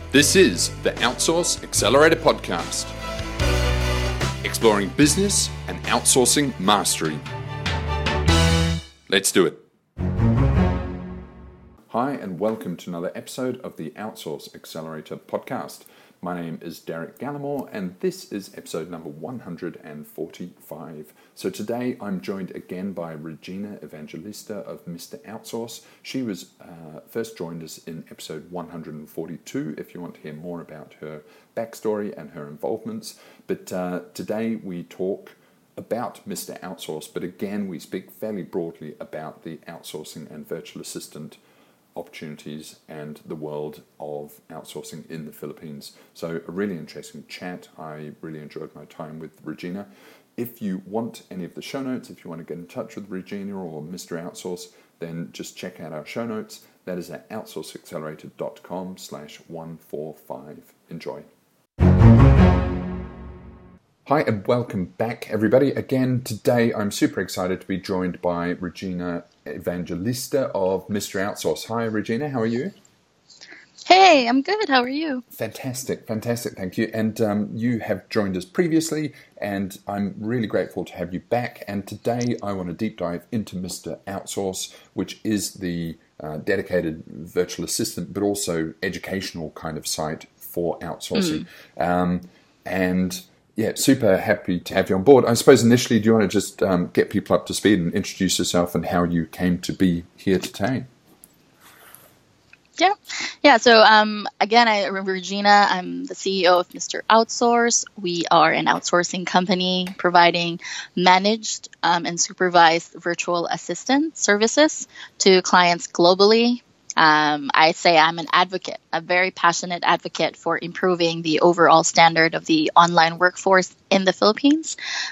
This is the Outsource Accelerator Podcast, exploring business and outsourcing mastery. Let's do it. Hi, and welcome to another episode of the Outsource Accelerator Podcast. My name is Derek Gallimore, and this is episode number 145. So today I'm joined again by Regina Evangelista of Mr. Outsource. She was first joined us in episode 142, if you want to hear more about her backstory and her involvements. But today we talk about Mr. Outsource, but again we speak fairly broadly about the outsourcing and virtual assistant opportunities and the world of outsourcing in the Philippines. So a really interesting chat. I really enjoyed my time with Regina. If you want any of the show notes, if you want to get in touch with Regina or Mr. Outsource, then just check out our show notes. That is at outsourceaccelerator.com/145. Enjoy. Hi and welcome back, everybody. Again, today I'm super excited to be joined by Regina Evangelista of Mr. Outsource. Hi, Regina. How are you? Hey, I'm good. How are you? Fantastic. Thank you. And you have joined us previously, and I'm really grateful to have you back. And today I want to deep dive into Mr. Outsource, which is the dedicated virtual assistant, but also educational kind of site for outsourcing. And yeah, super happy to have you on board. I suppose initially, do you want to just get people up to speed and introduce yourself and how you came to be here today? Yeah. So again, I'm Regina. I'm the CEO of Mr. Outsource. We are an outsourcing company providing managed and supervised virtual assistant services to clients globally. I say I'm an advocate, a very passionate advocate for improving the overall standard of the online workforce in the Philippines.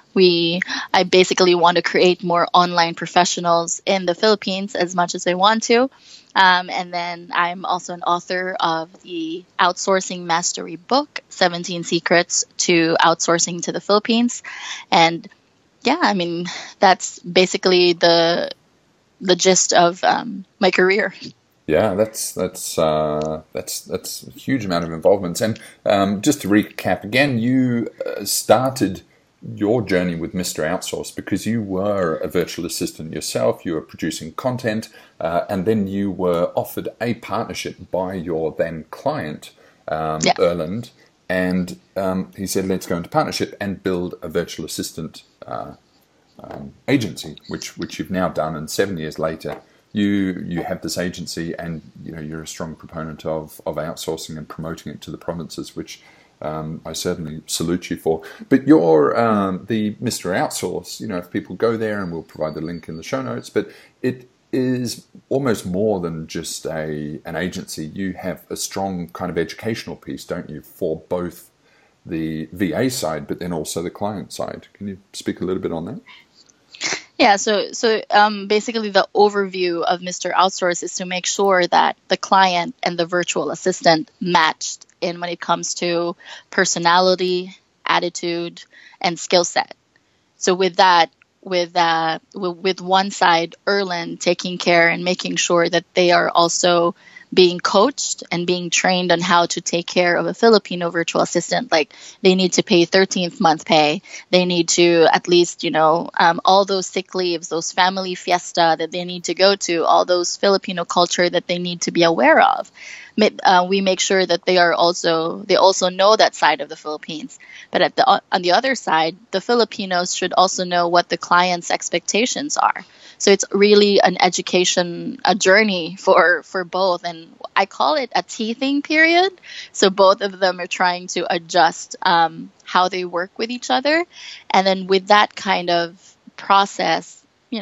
I basically want to create more online professionals in the Philippines as much as I want to. And then I'm also an author of the Outsourcing Mastery book, 17 Secrets to Outsourcing to the Philippines. And yeah, I mean, that's basically the gist of my career. Yeah, that's a huge amount of involvement. And just to recap again, you started your journey with Mr. Outsource because you were a virtual assistant yourself. You were producing content, and then you were offered a partnership by your then client, Erland, and he said, "Let's go into partnership and build a virtual assistant agency," which you've now done. And 7 years later, you have this agency, and you're a strong proponent of outsourcing and promoting it to the provinces, which I certainly salute you for. But you're the Mr. Outsource. If people go there, and we'll provide the link in the show notes, but it is almost more than just an agency. You have a strong kind of educational piece, don't you, for both the VA side, but then also the client side. Can you speak a little bit on that? Yeah, so basically the overview of Mr. Outsource is to make sure that the client and the virtual assistant matched in when it comes to personality, attitude, and skill set. So with that, with one side, Erland taking care and making sure that they are also being coached and being trained on how to take care of a Filipino virtual assistant. Like they need to pay 13th month pay. They need to at least, all those sick leaves, those family fiesta that they need to go to, all those Filipino culture that they need to be aware of. We make sure that they also know that side of the Philippines. But on the other side, the Filipinos should also know what the client's expectations are. So it's really an education, a journey for both. And I call it a teething period. So both of them are trying to adjust how they work with each other. And then with that kind of process,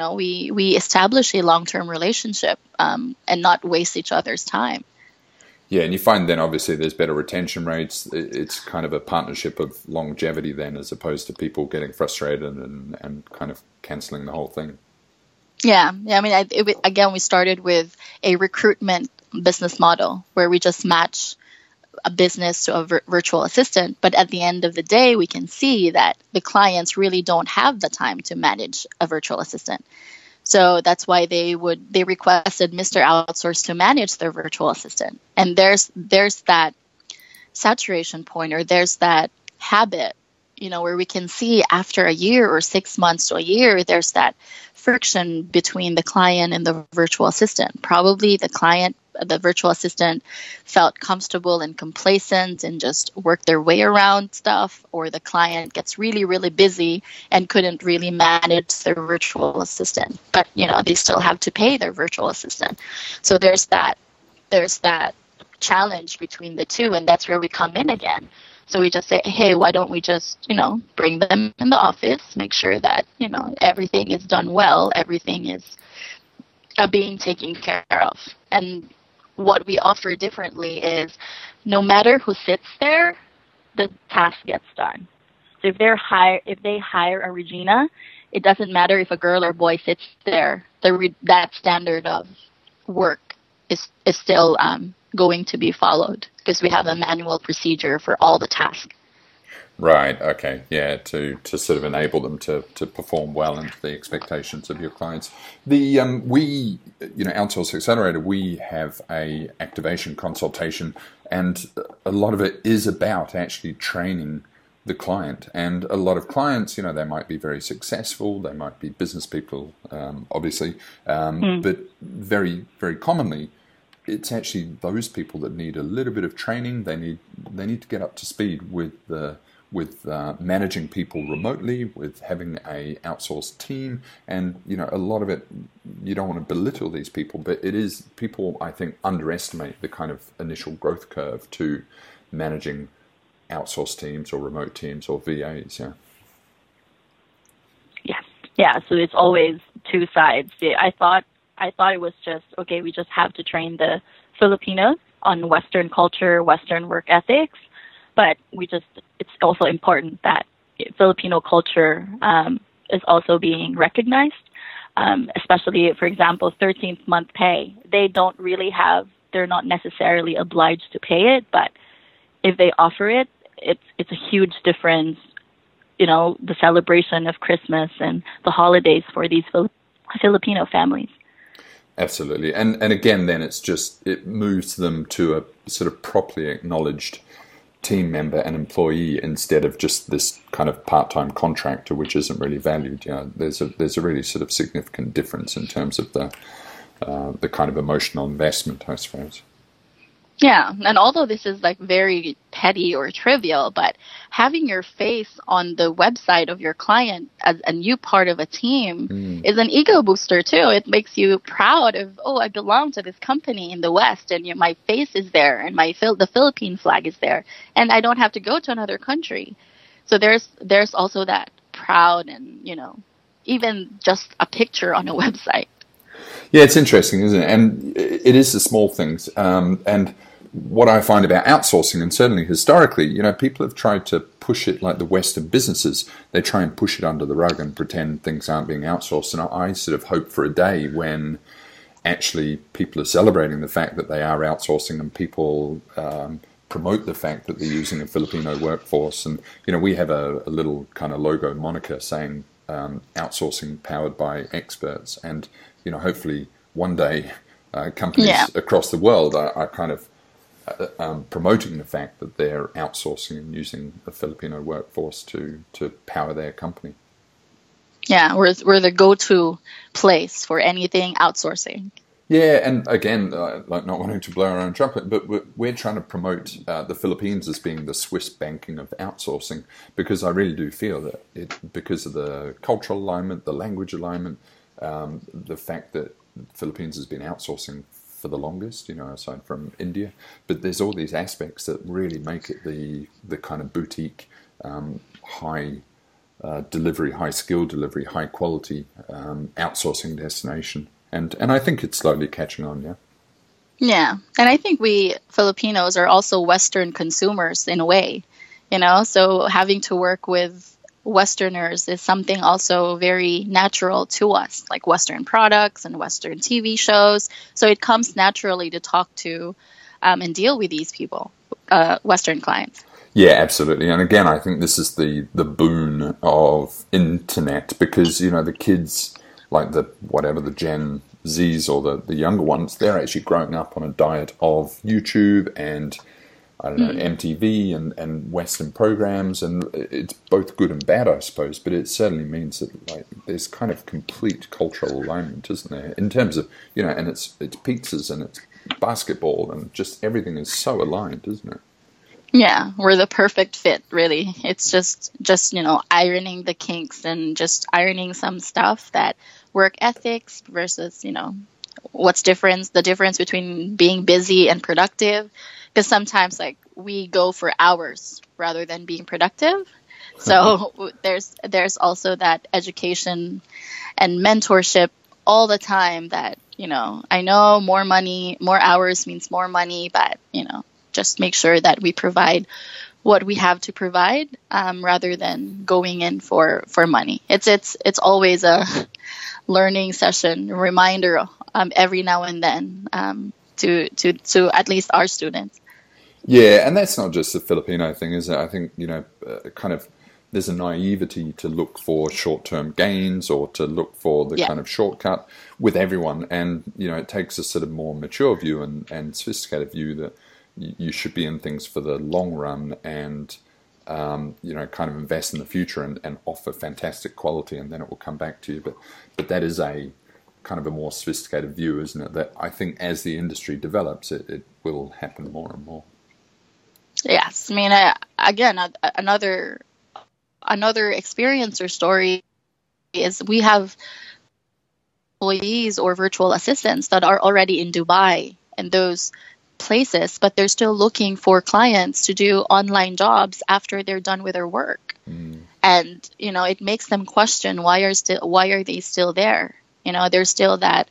we establish a long-term relationship and not waste each other's time. Yeah, and you find then obviously there's better retention rates. It's kind of a partnership of longevity then, as opposed to people getting frustrated and kind of cancelling the whole thing. Yeah. I mean, again, we started with a recruitment business model where we just match a business to a virtual assistant. But at the end of the day, we can see that the clients really don't have the time to manage a virtual assistant. So that's why they requested Mr. Outsource to manage their virtual assistant. And there's that saturation point, or there's that habit, where we can see after a year or 6 months to a year, there's that friction between the client and the virtual assistant. Probably the virtual assistant felt comfortable and complacent and just worked their way around stuff, or the client gets really, really busy and couldn't really manage their virtual assistant. But, they still have to pay their virtual assistant. So there's that challenge between the two, and that's where we come in again. So we just say, hey, why don't we just, bring them in the office, make sure that, everything is done well, everything is being taken care of. And what we offer differently is no matter who sits there, the task gets done. So if they hire a Regina, it doesn't matter if a girl or boy sits there. That standard of work is still going to be followed, because we have a manual procedure for all the tasks. Right. Okay. Yeah. To sort of enable them to perform well into the expectations of your clients. We Outsource Accelerator, we have a activation consultation, and a lot of it is about actually training the client. And a lot of clients, they might be very successful, they might be business people, obviously, but very, very commonly, it's actually those people that need a little bit of training. They need to get up to speed with managing people remotely, with having a outsourced team, and a lot of it, you don't want to belittle these people, but it is, people I think underestimate the kind of initial growth curve to managing outsourced teams or remote teams or VAs. Yeah. So it's always two sides. I thought it was just, okay, we just have to train the Filipinos on Western culture, Western work ethics, but it's also important that Filipino culture is also being recognized, especially, for example, 13th month pay. They're not necessarily obliged to pay it, but if they offer it, it's a huge difference, the celebration of Christmas and the holidays for these Filipino families. Absolutely. And again, then it moves them to a sort of properly acknowledged team member and employee instead of just this kind of part-time contractor, which isn't really valued. There's a really sort of significant difference in terms of the kind of emotional investment, I suppose. Yeah, and although this is like very petty or trivial, but having your face on the website of your client as a new part of a team is an ego booster too. It makes you proud of, I belong to this company in the West, and my face is there, and the Philippine flag is there, and I don't have to go to another country. So there's also that proud, and even just a picture on a website. Yeah, it's interesting, isn't it? And it is the small things. And what I find about outsourcing, and certainly historically, people have tried to push it like the Western businesses. They try and push it under the rug and pretend things aren't being outsourced. And I sort of hope for a day when actually people are celebrating the fact that they are outsourcing, and people promote the fact that they're using a Filipino workforce. And, we have a little kind of logo moniker saying outsourcing powered by experts. And, hopefully one day companies across the world are kind of promoting the fact that they're outsourcing and using a Filipino workforce to power their company. Yeah, we're the go-to place for anything outsourcing. Yeah, and again, like not wanting to blow our own trumpet, but we're trying to promote the Philippines as being the Swiss banking of outsourcing, because I really do feel that because of the cultural alignment, the language alignment, the fact that the Philippines has been outsourcing for the longest, aside from India, but there's all these aspects that really make it the kind of boutique, high delivery, high skill delivery, high quality outsourcing destination. And I think it's slowly catching on, yeah. Yeah, and I think we Filipinos are also Western consumers in a way, so having to work with Westerners is something also very natural to us, like Western products and Western TV shows. So it comes naturally to talk to and deal with these people, Western clients. Yeah, absolutely. And again, I think this is the boon of internet, because, the kids, like the Gen Zs or the younger ones, they're actually growing up on a diet of YouTube and I don't know, MTV and Western programs, and it's both good and bad, I suppose. But it certainly means that like there's kind of complete cultural alignment, isn't there? In terms of and it's pizzas and it's basketball and just everything is so aligned, isn't it? Yeah, we're the perfect fit, really. It's just ironing the kinks and just ironing some stuff, that work ethics versus the difference between being busy and productive. Because sometimes like we go for hours rather than being productive. So there's also that education and mentorship all the time that, I know more money, more hours means more money, but, just make sure that we provide what we have to provide rather than going in for money. It's always a learning session, reminder every now and then to at least our students. Yeah, and that's not just a Filipino thing, is it? I think, kind of there's a naivety to look for short-term gains or to look for the kind of shortcut with everyone. And, it takes a sort of more mature view and sophisticated view that you should be in things for the long run and, kind of invest in the future and offer fantastic quality, and then it will come back to you. But that is a kind of a more sophisticated view, isn't it? That I think as the industry develops, it will happen more and more. Yes, I mean, again, another experience or story is we have employees or virtual assistants that are already in Dubai and those places, but they're still looking for clients to do online jobs after they're done with their work. And it makes them question why are they still there? There's still that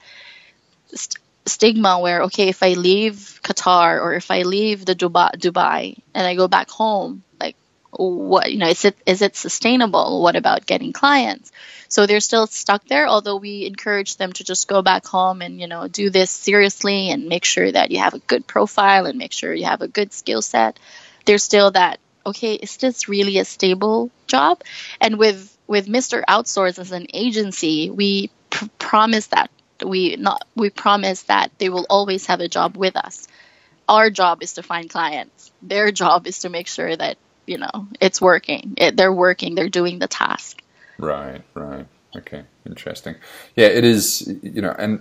stigma where, okay, if I leave Qatar or if I leave the Dubai and I go back home, like what, is it sustainable? What about getting clients? So they're still stuck there, although we encourage them to just go back home and, do this seriously and make sure that you have a good profile and make sure you have a good skill set. There's still that, okay, is this really a stable job? And with Mr. Outsource as an agency, we promise that we promise that they will always have a job with us. Our job is to find clients. Their job is to make sure that, it's working. They're working. They're doing the task. Right. Okay, interesting. Yeah, it is, and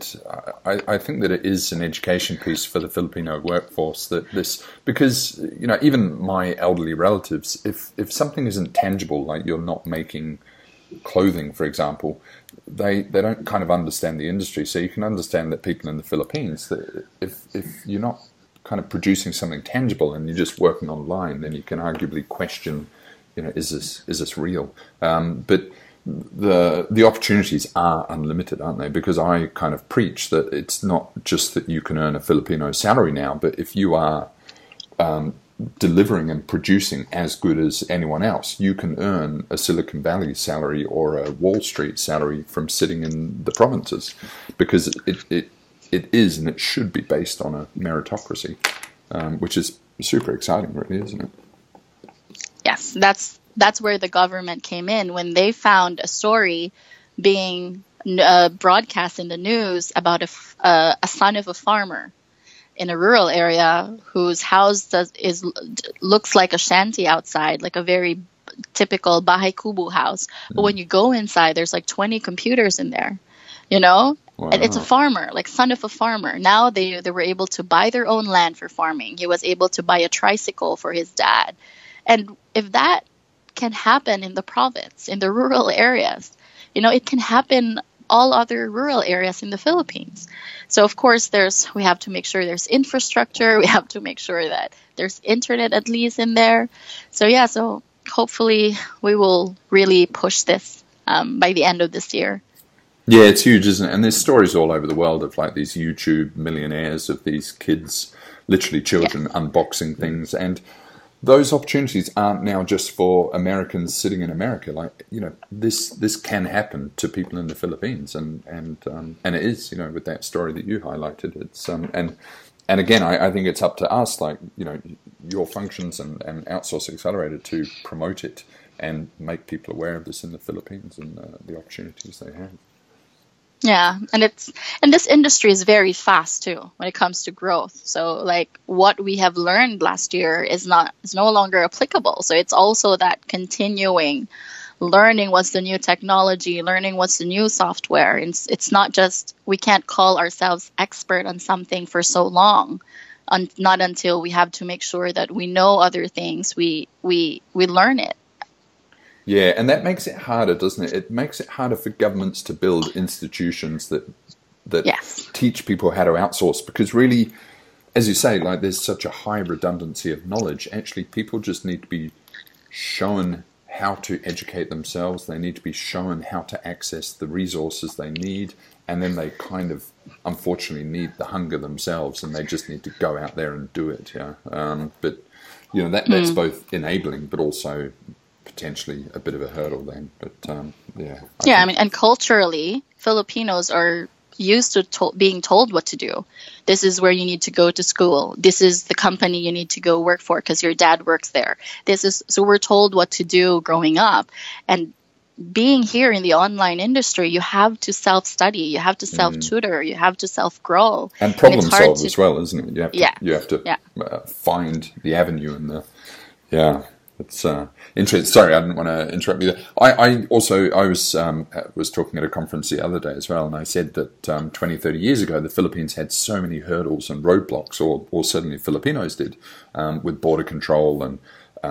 I think that it is an education piece for the Filipino workforce that this, because, even my elderly relatives, if something isn't tangible, like you're not making clothing, for example, they don't kind of understand the industry. So you can understand that people in the Philippines, that if you're not kind of producing something tangible and you're just working online, then you can arguably question, is this real? But the opportunities are unlimited, aren't they? Because I kind of preach that it's not just that you can earn a Filipino salary now, but if you are delivering and producing as good as anyone else, you can earn a Silicon Valley salary or a Wall Street salary from sitting in the provinces, because it is and it should be based on a meritocracy, which is super exciting, really, isn't it? Yes, that's where the government came in when they found a story being broadcast in the news about a son of a farmer in a rural area whose house looks like a shanty outside, like a very typical bahay kubo house. But when you go inside, there's like 20 computers in there, Wow. And it's a farmer, like son of a farmer. Now they were able to buy their own land for farming. He was able to buy a tricycle for his dad. And if that can happen in the province, in the rural areas, it can happen all other rural areas in the Philippines. So of course we have to make sure there's infrastructure. We have to make sure that there's internet at least in there. So hopefully we will really push this by the end of this year. Yeah, it's huge, isn't it? And there's stories all over the world of like these YouTube millionaires, of these kids, literally children, unboxing things. And those opportunities aren't now just for Americans sitting in America. Like, this can happen to people in the Philippines, and it is, with that story that you highlighted. It's and again, I think it's up to us, like, your functions and Outsource Accelerator to promote it and make people aware of this in the Philippines and the opportunities they have. Yeah, and this industry is very fast too when it comes to growth. So like what we have learned last year is no longer applicable. So it's also that continuing learning what's the new technology, learning what's the new software. It's not just we can't call ourselves expert on something for so long, not until we have to make sure that we know other things. We learn it. Yeah, and that makes it harder, doesn't it? It makes it harder for governments to build institutions that Yes. teach people how to outsource, because really, as you say, like there's such a high redundancy of knowledge. Actually, people just need to be shown how to educate themselves. They need to be shown how to access the resources they need, and then they kind of, unfortunately, need the hunger themselves, and they just need to go out there and do it. Yeah, but that's both enabling, but also potentially a bit of a hurdle then. But Yeah, I mean, and culturally, Filipinos are used to being told what to do. This is where you need to go to school. This is the company you need to go work for because your dad works there. So we're told what to do growing up. And being here in the online industry, you have to self-study, you have to self-tutor, you have to self-grow. And problem solve as well, isn't it? You have to find the avenue and it's interesting. Sorry, I didn't want to interrupt you there. I was talking at a conference the other day as well, and I said that 20, 30 years ago, the Philippines had so many hurdles and roadblocks, or certainly Filipinos did, with border control and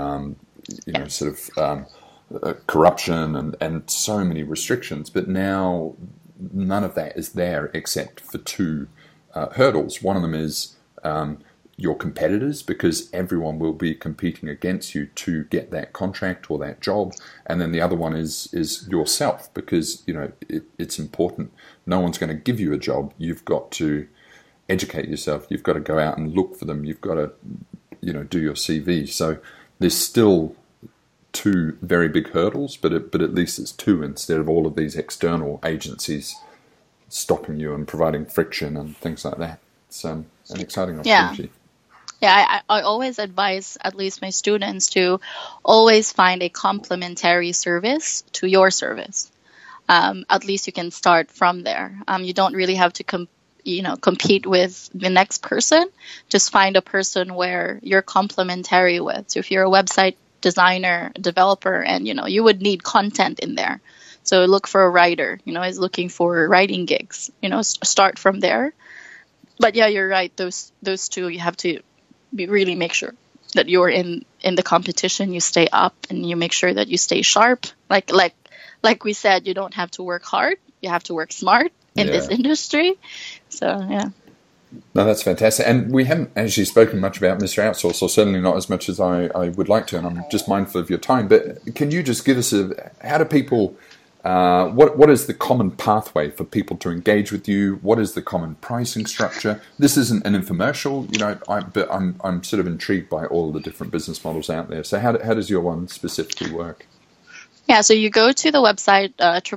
corruption and so many restrictions. But now none of that is there except for two hurdles. One of them is your competitors, because everyone will be competing against you to get that contract or that job. And then the other one is yourself, because it's important. No one's going to give you a job. You've got to educate yourself. You've got to go out and look for them. You've got to do your CV. So there's still two very big hurdles, but at least it's two instead of all of these external agencies stopping you and providing friction and things like that. It's an exciting opportunity. Yeah, I always advise at least my students to always find a complementary service to your service. At least you can start from there. You don't really have to compete with the next person. Just find a person where you're complementary with. So if you're a website designer, developer, and you would need content in there. So look for a writer, is looking for writing gigs, start from there. But yeah, you're right. Those two, you have to really make sure that you're in the competition, you stay up and you make sure that you stay sharp. Like we said, you don't have to work hard. You have to work smart in this industry. So, yeah. No, that's fantastic. And we haven't actually spoken much about Mr. Outsource, or certainly not as much as I would like to, and I'm just mindful of your time. But can you just give us how do people, what is the common pathway for people to engage with you? What is the common pricing structure? This isn't an infomercial, but I'm sort of intrigued by all the different business models out there. So how does your one specifically work? Yeah, so you go to the website,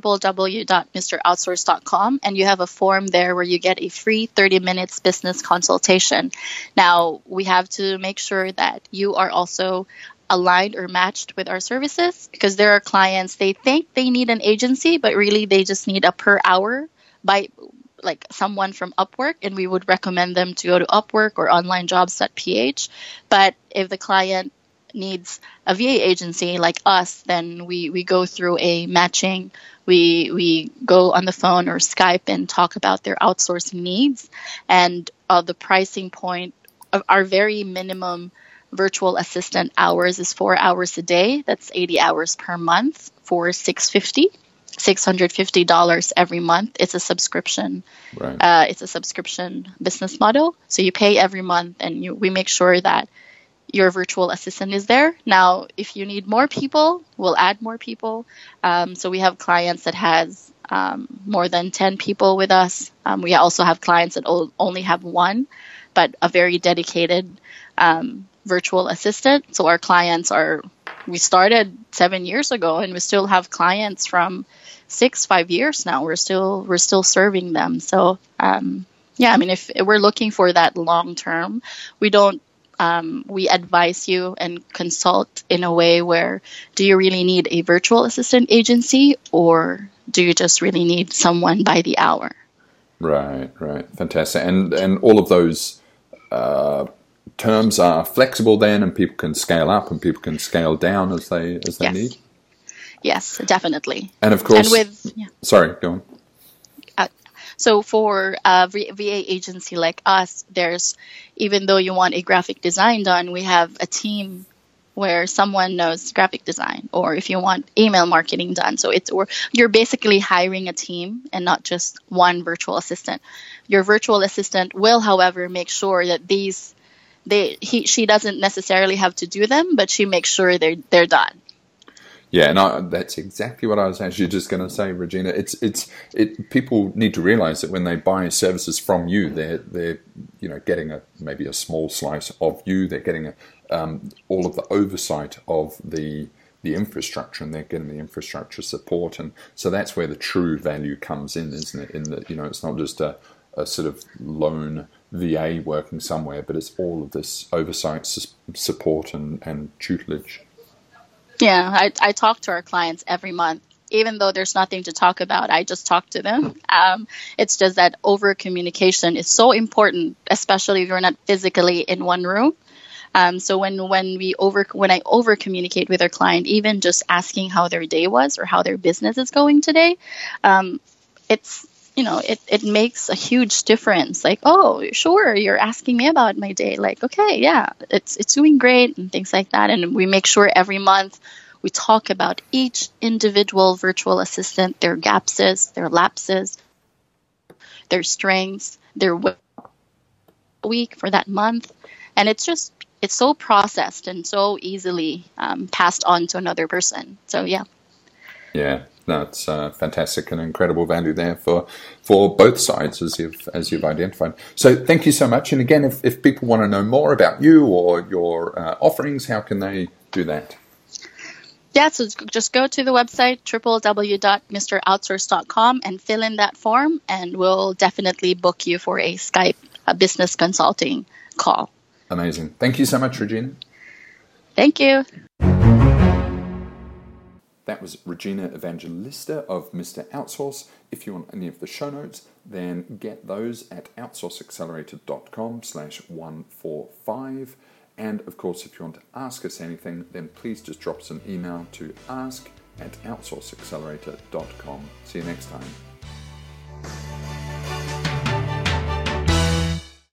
www.mroutsource.com, and you have a form there where you get a free 30 minutes business consultation. Now, we have to make sure that you are also aligned or matched with our services, because there are clients, they think they need an agency, but really they just need a per hour by like someone from Upwork, and we would recommend them to go to Upwork or onlinejobs.ph. But if the client needs a VA agency like us, then we go through a matching. We go on the phone or Skype and talk about their outsourcing needs. And the pricing point of our very minimum virtual assistant hours is 4 hours a day. That's 80 hours per month for $650 every month. It's a subscription. Right. It's a subscription business model. So you pay every month, and we make sure that your virtual assistant is there. Now, if you need more people, we'll add more people. So we have clients that has more than 10 people with us. We also have clients that only have one, but a very dedicated virtual assistant. So our clients we started 7 years ago, and we still have clients from 5 years now. We're still serving them. So if we're looking for that long term, we advise you and consult in a way where, do you really need a virtual assistant agency, or do you just really need someone by the hour? Right. Fantastic. And all of those terms are flexible then, and people can scale up and people can scale down as they Yes. need? Yes, definitely. And of course... And Sorry, go on. So for a VA agency like us, even though you want a graphic design done, we have a team where someone knows graphic design, or if you want email marketing done. So you're basically hiring a team and not just one virtual assistant. Your virtual assistant will, however, make sure that she doesn't necessarily have to do them, but she makes sure they're done. Yeah, and that's exactly what I was actually just going to say, Regina. People need to realize that when they buy services from you, they're getting maybe a small slice of you. They're getting all of the oversight of the infrastructure, and they're getting the infrastructure support, and so that's where the true value comes in, isn't it? In that it's not just a sort of lone VA working somewhere, but it's all of this oversight, support, and tutelage. Yeah, I talk to our clients every month. Even though there's nothing to talk about, I just talk to them. It's just that over communication is so important, especially if you're not physically in one room. So when I over communicate with our client, even just asking how their day was or how their business is going today, it makes a huge difference. Like, oh, sure, you're asking me about my day. Like, okay, yeah, it's doing great and things like that. And we make sure every month we talk about each individual virtual assistant, their gaps, their lapses, their strengths, their week for that month. And it's so processed and so easily passed on to another person. So, yeah. Yeah. No, it's fantastic and incredible value there for both sides as you've identified. So thank you so much. And again, if people want to know more about you or your offerings, how can they do that? Yeah, so just go to the website, www.mroutsource.com, and fill in that form, and we'll definitely book you for a Skype business consulting call. Amazing. Thank you so much, Regina. Thank you. That was Regina Evangelista of Mr. Outsource. If you want any of the show notes, then get those at outsourceaccelerator.com/145. And of course, if you want to ask us anything, then please just drop us an email to ask@outsourceaccelerator.com. See you next time.